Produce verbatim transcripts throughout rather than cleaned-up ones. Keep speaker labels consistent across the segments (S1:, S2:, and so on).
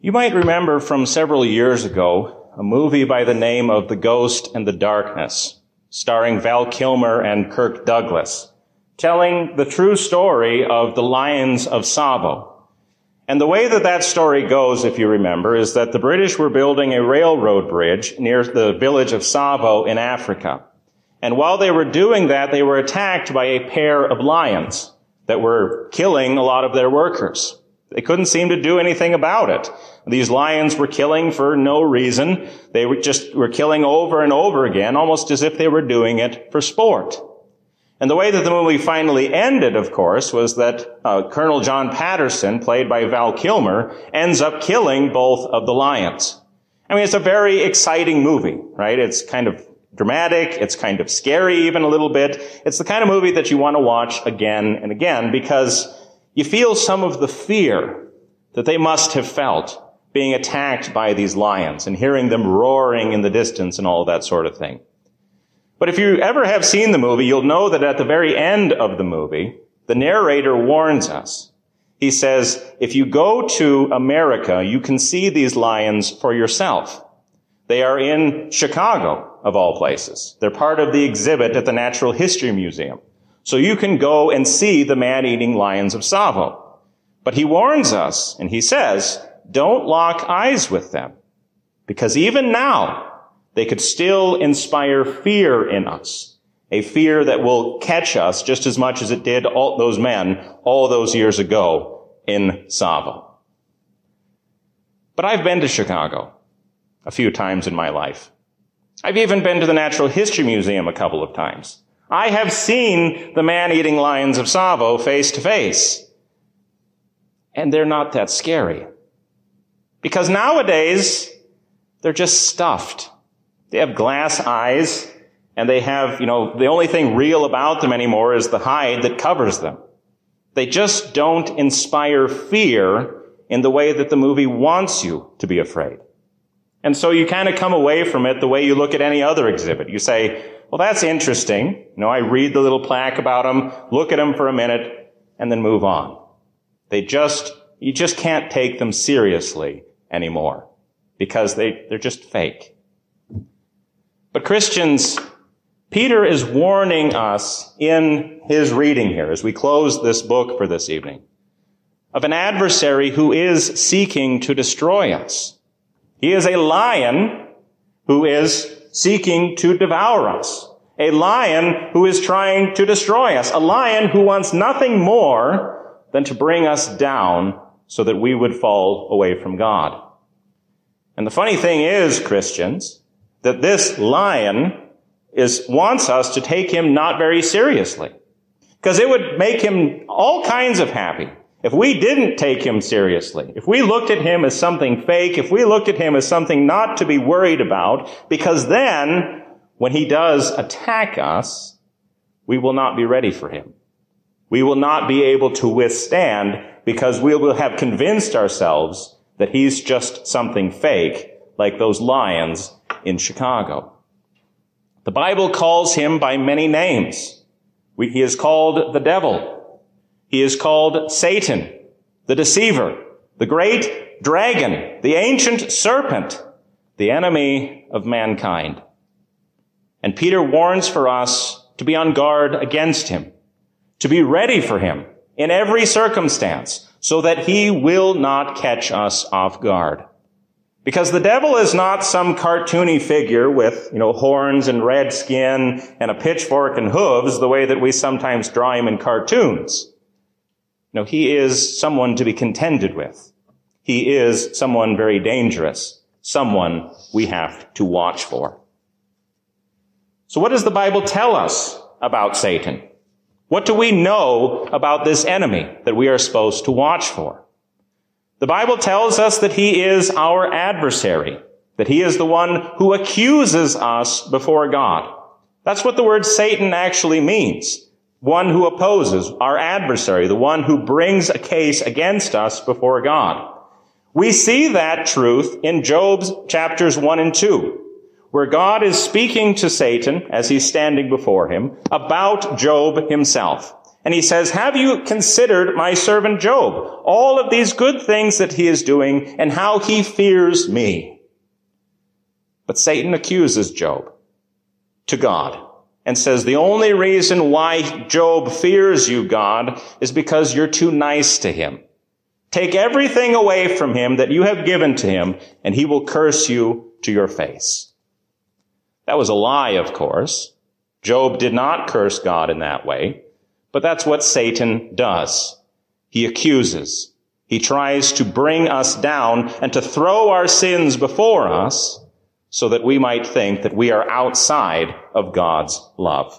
S1: You might remember from several years ago a movie by the name of The Ghost and the Darkness, starring Val Kilmer and Kirk Douglas, telling the true story of the Lions of Tsavo. And the way that that story goes, if you remember, is that the British were building a railroad bridge near the village of Tsavo in Africa. And while they were doing that, they were attacked by a pair of lions that were killing a lot of their workers. They couldn't seem to do anything about it. These lions were killing for no reason. They were just were killing over and over again, almost as if they were doing it for sport. And the way that the movie finally ended, of course, was that uh, Colonel John Patterson, played by Val Kilmer, ends up killing both of the lions. I mean, it's a very exciting movie, right? It's kind of dramatic. It's kind of scary even a little bit. It's the kind of movie that you want to watch again and again because you feel some of the fear that they must have felt being attacked by these lions and hearing them roaring in the distance and all that sort of thing. But if you ever have seen the movie, you'll know that at the very end of the movie, the narrator warns us. He says, if you go to America, you can see these lions for yourself. They are in Chicago, of all places. They're part of the exhibit at the Natural History Museum. So you can go and see the man-eating lions of Tsavo. But he warns us, and he says, don't lock eyes with them. Because even now, they could still inspire fear in us. A fear that will catch us just as much as it did all those men all those years ago in Tsavo. But I've been to Chicago a few times in my life. I've even been to the Natural History Museum a couple of times. I have seen the man-eating lions of Tsavo face to face. And they're not that scary. Because nowadays, they're just stuffed. They have glass eyes, and they have, you know, the only thing real about them anymore is the hide that covers them. They just don't inspire fear in the way that the movie wants you to be afraid. And so you kind of come away from it the way you look at any other exhibit. You say, well, that's interesting. You know, I read the little plaque about them, look at them for a minute, and then move on. They just, you just can't take them seriously anymore because they, they're just fake. But Christians, Peter is warning us in his reading here as we close this book for this evening of an adversary who is seeking to destroy us. He is a lion who is seeking to devour us. A lion who is trying to destroy us. A lion who wants nothing more than to bring us down so that we would fall away from God. And the funny thing is, Christians, that this lion is wants us to take him not very seriously. Because it would make him all kinds of happy if we didn't take him seriously. If we looked at him as something fake, if we looked at him as something not to be worried about, because then when he does attack us, we will not be ready for him. We will not be able to withstand because we will have convinced ourselves that he's just something fake, like those lions in Chicago. The Bible calls him by many names. We, he is called the devil. He is called Satan, the deceiver, the great dragon, the ancient serpent, the enemy of mankind. And Peter warns for us to be on guard against him, to be ready for him in every circumstance, so that he will not catch us off guard. Because the devil is not some cartoony figure with, you know, horns and red skin and a pitchfork and hooves, the way that we sometimes draw him in cartoons. No, he is someone to be contended with. He is someone very dangerous, someone we have to watch for. So what does the Bible tell us about Satan? What do we know about this enemy that we are supposed to watch for? The Bible tells us that he is our adversary, that he is the one who accuses us before God. That's what the word Satan actually means. One who opposes, our adversary, the one who brings a case against us before God. We see that truth in Job's chapters one and two, where God is speaking to Satan as he's standing before him about Job himself. And he says, have you considered my servant Job, all of these good things that he is doing and how he fears me? But Satan accuses Job to God and says, the only reason why Job fears you, God, is because you're too nice to him. Take everything away from him that you have given to him, and he will curse you to your face. That was a lie, of course. Job did not curse God in that way. But that's what Satan does. He accuses. He tries to bring us down and to throw our sins before us so that we might think that we are outside of God's love.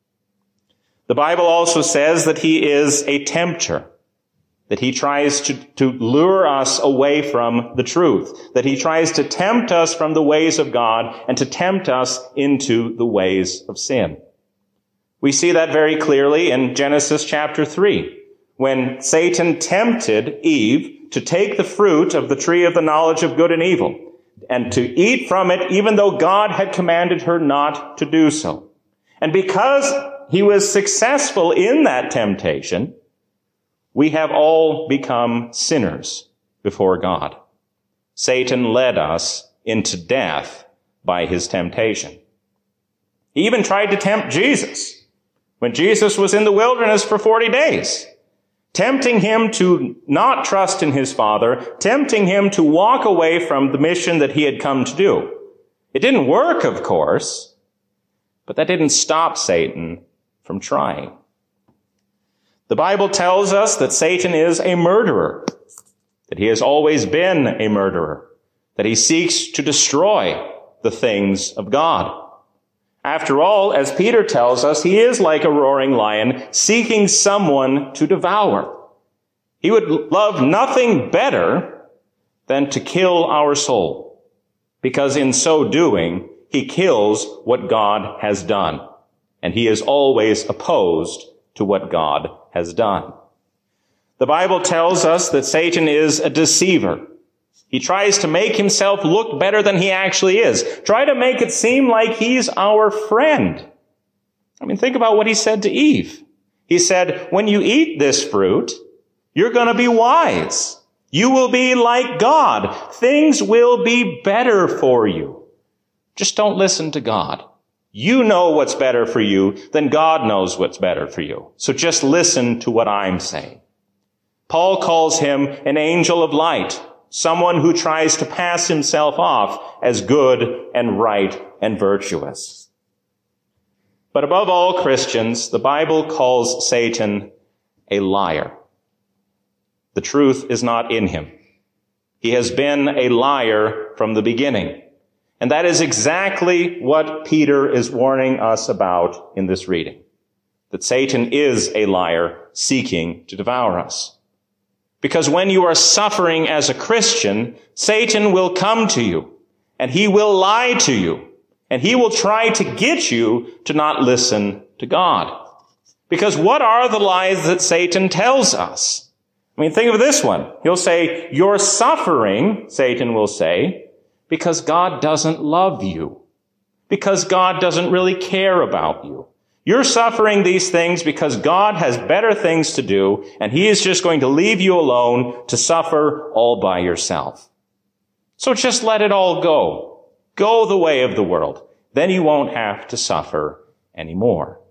S1: The Bible also says that he is a tempter, that he tries to, to lure us away from the truth, that he tries to tempt us from the ways of God and to tempt us into the ways of sin. We see that very clearly in Genesis chapter three, when Satan tempted Eve to take the fruit of the tree of the knowledge of good and evil, and to eat from it, even though God had commanded her not to do so. And because he was successful in that temptation, we have all become sinners before God. Satan led us into death by his temptation. He even tried to tempt Jesus when Jesus was in the wilderness for forty days, tempting him to not trust in his Father, tempting him to walk away from the mission that he had come to do. It didn't work, of course, but that didn't stop Satan from trying. The Bible tells us that Satan is a murderer, that he has always been a murderer, that he seeks to destroy the things of God. After all, as Peter tells us, he is like a roaring lion seeking someone to devour. He would love nothing better than to kill our soul, because in so doing, he kills what God has done, and he is always opposed to what God has done. The Bible tells us that Satan is a deceiver. He tries to make himself look better than he actually is. Try to make it seem like he's our friend. I mean, think about what he said to Eve. He said, when you eat this fruit, you're going to be wise. You will be like God. Things will be better for you. Just don't listen to God. You know what's better for you, then God knows what's better for you. So just listen to what I'm saying. Paul calls him an angel of light, someone who tries to pass himself off as good and right and virtuous. But above all, Christians, the Bible calls Satan a liar. The truth is not in him. He has been a liar from the beginning. And that is exactly what Peter is warning us about in this reading. That Satan is a liar seeking to devour us. Because when you are suffering as a Christian, Satan will come to you, and he will lie to you, and he will try to get you to not listen to God. Because what are the lies that Satan tells us? I mean, think of this one. He'll say, you're suffering, Satan will say, because God doesn't love you, because God doesn't really care about you. You're suffering these things because God has better things to do, and he is just going to leave you alone to suffer all by yourself. So just let it all go. Go the way of the world. Then you won't have to suffer anymore.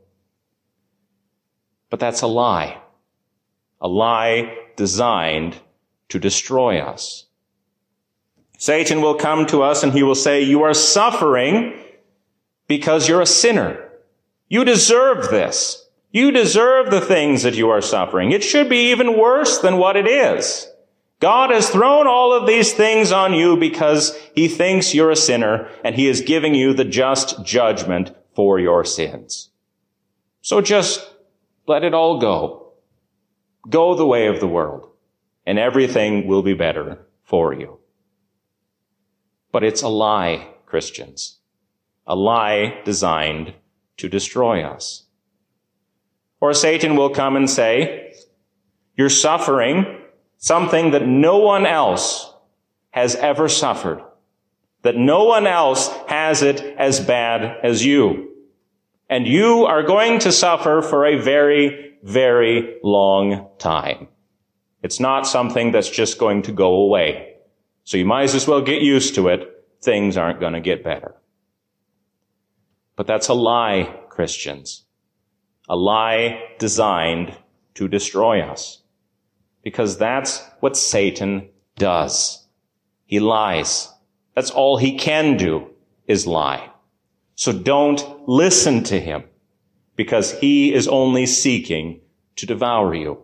S1: But that's a lie. A lie designed to destroy us. Satan will come to us and he will say, you are suffering because you're a sinner. You deserve this. You deserve the things that you are suffering. It should be even worse than what it is. God has thrown all of these things on you because he thinks you're a sinner and he is giving you the just judgment for your sins. So just let it all go. Go the way of the world and everything will be better for you. But it's a lie, Christians. A lie designed to destroy us. Or Satan will come and say, you're suffering something that no one else has ever suffered, that no one else has it as bad as you. And you are going to suffer for a very very long time. It's not something that's just going to go away. So you might as well get used to it. Things aren't going to get better. But that's a lie, Christians. A lie designed to destroy us. Because that's what Satan does. He lies. That's all he can do, is lie. So don't listen to him, because he is only seeking to devour you.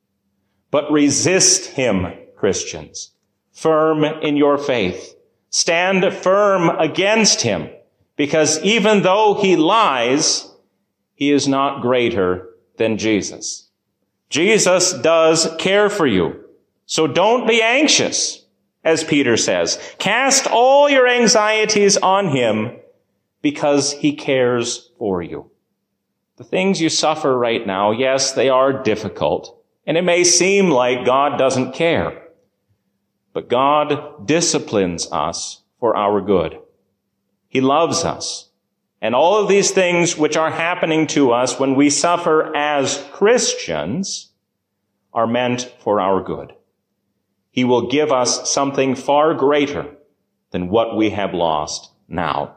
S1: But resist him, Christians, firm in your faith. Stand firm against him, because even though he lies, he is not greater than Jesus. Jesus does care for you. So don't be anxious, as Peter says. Cast all your anxieties on him, because he cares for you. The things you suffer right now, yes, they are difficult. And it may seem like God doesn't care. But God disciplines us for our good. He loves us. And all of these things which are happening to us when we suffer as Christians are meant for our good. He will give us something far greater than what we have lost now.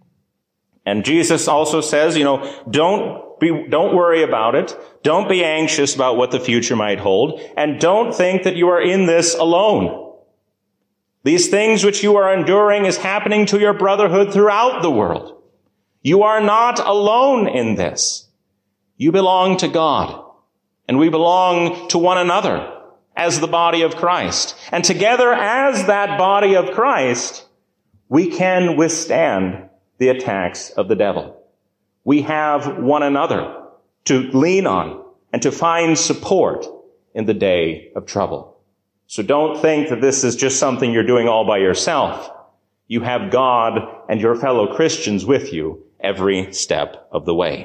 S1: And Jesus also says, you know, don't be, don't worry about it. Don't be anxious about what the future might hold. And don't think that you are in this alone. These things which you are enduring is happening to your brotherhood throughout the world. You are not alone in this. You belong to God. And we belong to one another as the body of Christ. And together as that body of Christ, we can withstand the attacks of the devil. We have one another to lean on and to find support in the day of trouble. So don't think that this is just something you're doing all by yourself. You have God and your fellow Christians with you every step of the way.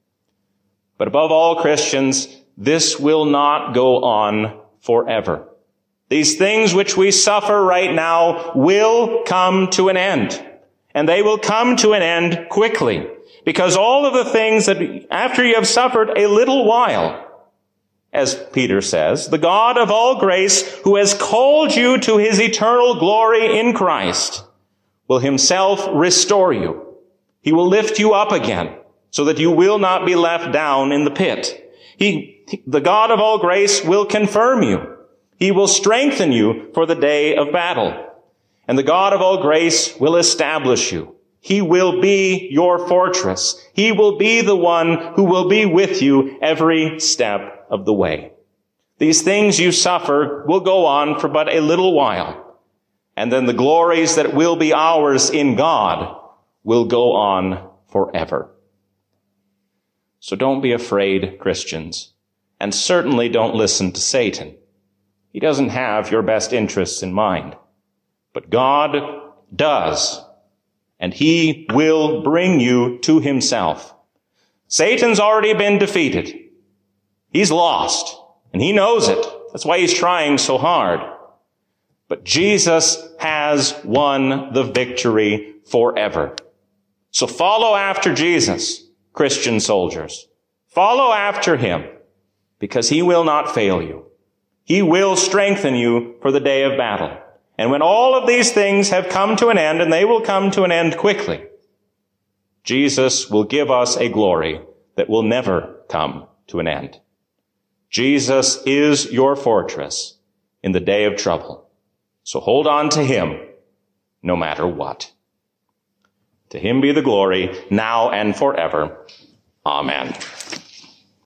S1: But above all, Christians, this will not go on forever. These things which we suffer right now will come to an end. And they will come to an end quickly. Because all of the things that after you have suffered a little while, as Peter says, the God of all grace, who has called you to his eternal glory in Christ, will himself restore you. He will lift you up again so that you will not be left down in the pit. He, the God of all grace will confirm you. He will strengthen you for the day of battle. And the God of all grace will establish you. He will be your fortress. He will be the one who will be with you every step of the way. These things you suffer will go on for but a little while. And then the glories that will be ours in God will go on forever. So don't be afraid, Christians. And certainly don't listen to Satan. He doesn't have your best interests in mind. But God does, and he will bring you to himself. Satan's already been defeated. He's lost, and he knows it. That's why he's trying so hard. But Jesus has won the victory forever. So follow after Jesus, Christian soldiers. Follow after him, because he will not fail you. He will strengthen you for the day of battle. And when all of these things have come to an end, and they will come to an end quickly, Jesus will give us a glory that will never come to an end. Jesus is your fortress in the day of trouble. So hold on to him no matter what. To him be the glory now and forever. Amen.